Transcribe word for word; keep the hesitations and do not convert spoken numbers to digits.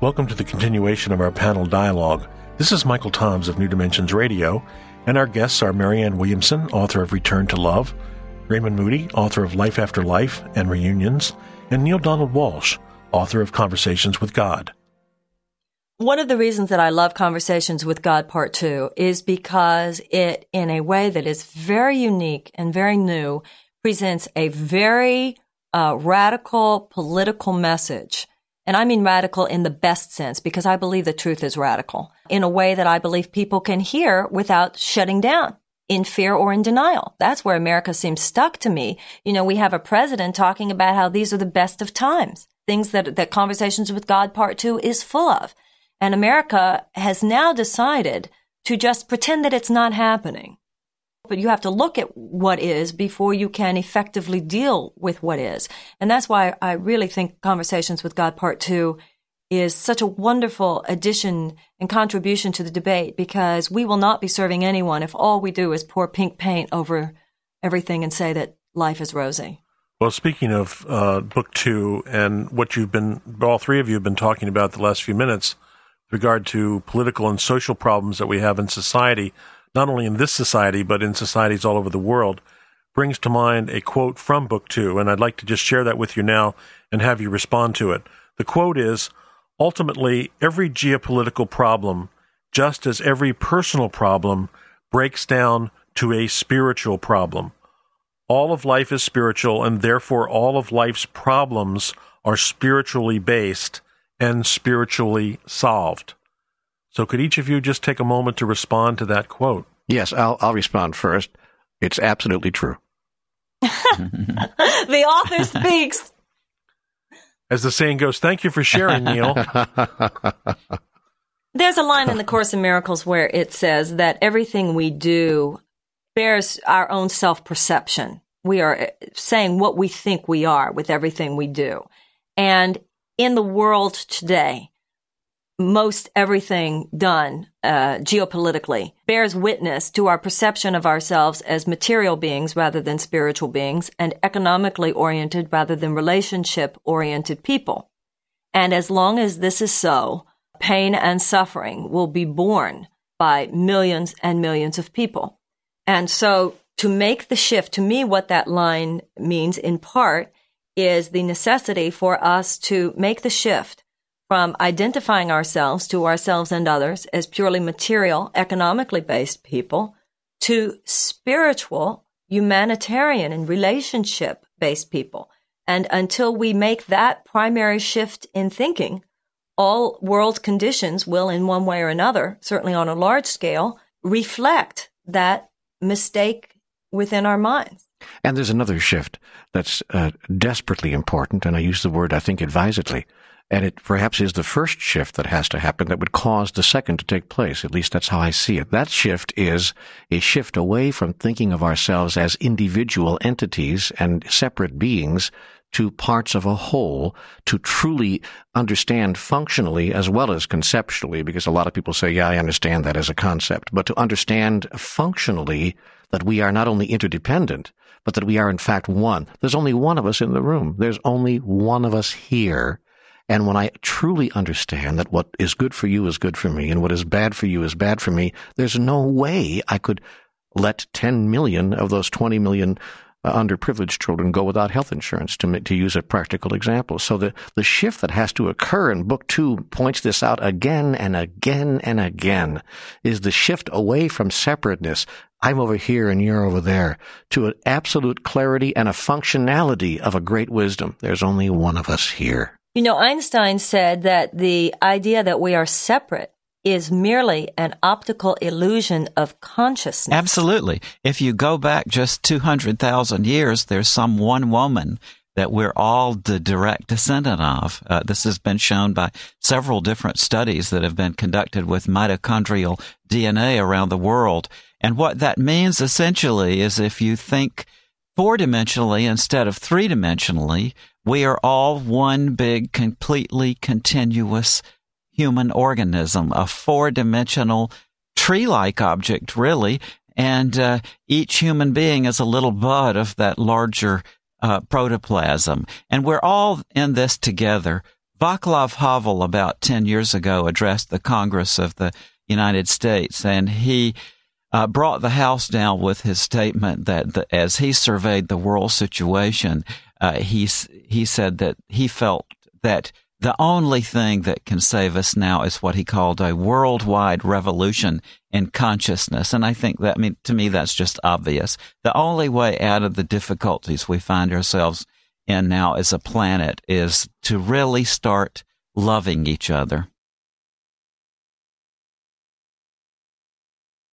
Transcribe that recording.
Welcome to the continuation of our panel dialogue. This is Michael Toms of New Dimensions Radio, and our guests are Marianne Williamson, author of Return to Love, Raymond Moody, author of Life After Life and Reunions, and Neale Donald Walsch, author of Conversations with God. One of the reasons that I love Conversations with God Part two is because it, in a way that is very unique and very new, presents a very uh, radical political message. And I mean radical in the best sense, because I believe the truth is radical, in a way that I believe people can hear without shutting down in fear or in denial. That's where America seems stuck to me. You know, we have a president talking about how these are the best of times, things that, that Conversations with God Part two is full of. And America has now decided to just pretend that it's not happening. But you have to look at what is before you can effectively deal with what is. And that's why I really think Conversations with God Part two is such a wonderful addition and contribution to the debate, because we will not be serving anyone if all we do is pour pink paint over everything and say that life is rosy. Well, speaking of uh, Book Two and what you've been, all three of you have been talking about the last few minutes, with regard to political and social problems that we have in society, not only in this society, but in societies all over the world, brings to mind a quote from Book Two, and I'd like to just share that with you now and have you respond to it. The quote is, "Ultimately, every geopolitical problem, just as every personal problem, breaks down to a spiritual problem. All of life is spiritual, and therefore all of life's problems are spiritually based and spiritually solved." So could each of you just take a moment to respond to that quote? Yes, I'll, I'll respond first. It's absolutely true. The author speaks. As the saying goes, thank you for sharing, Neale. There's a line in the Course in Miracles where it says that everything we do bears our own self-perception. We are saying what we think we are with everything we do. And in the world today, most everything done uh, geopolitically bears witness to our perception of ourselves as material beings rather than spiritual beings, and economically oriented rather than relationship-oriented people. And as long as this is so, pain and suffering will be borne by millions and millions of people. And so to make the shift, to me, what that line means in part is the necessity for us to make the shift from identifying ourselves to ourselves and others as purely material, economically based people to spiritual, humanitarian, and relationship based people. And until we make that primary shift in thinking, all world conditions will, in one way or another, certainly on a large scale, reflect that mistake within our minds. And there's another shift that's uh, desperately important, and I use the word, I think, advisedly. And it perhaps is the first shift that has to happen that would cause the second to take place. At least that's how I see it. That shift is a shift away from thinking of ourselves as individual entities and separate beings to parts of a whole, to truly understand functionally as well as conceptually, because a lot of people say, yeah, I understand that as a concept, but to understand functionally that we are not only interdependent, but that we are in fact one. There's only one of us in the room. There's only one of us here. And when I truly understand that what is good for you is good for me and what is bad for you is bad for me, there's no way I could let ten million of those twenty million uh, underprivileged children go without health insurance, to to use a practical example. So the, the shift that has to occur, and Book Two points this out again and again and again, is the shift away from separateness. I'm over here and you're over there, to an absolute clarity and a functionality of a great wisdom. There's only one of us here. You know, Einstein said that the idea that we are separate is merely an optical illusion of consciousness. Absolutely. If you go back just two hundred thousand years, there's some one woman that we're all the direct descendant of. Uh, this has been shown by several different studies that have been conducted with mitochondrial D N A around the world. And what that means essentially is if you think four-dimensionally instead of three-dimensionally, we are all one big, completely continuous human organism, a four-dimensional tree-like object, really, and uh, each human being is a little bud of that larger uh, protoplasm. And we're all in this together, Václav Havel, about ten years ago, addressed the Congress of the United States, and he uh, brought the House down with his statement that the, as he surveyed the world situation, uh, he, he said that he felt that the only thing that can save us now is what he called a worldwide revolution in consciousness. And I think that, I mean, to me, that's just obvious. The only way out of the difficulties we find ourselves in now as a planet is to really start loving each other.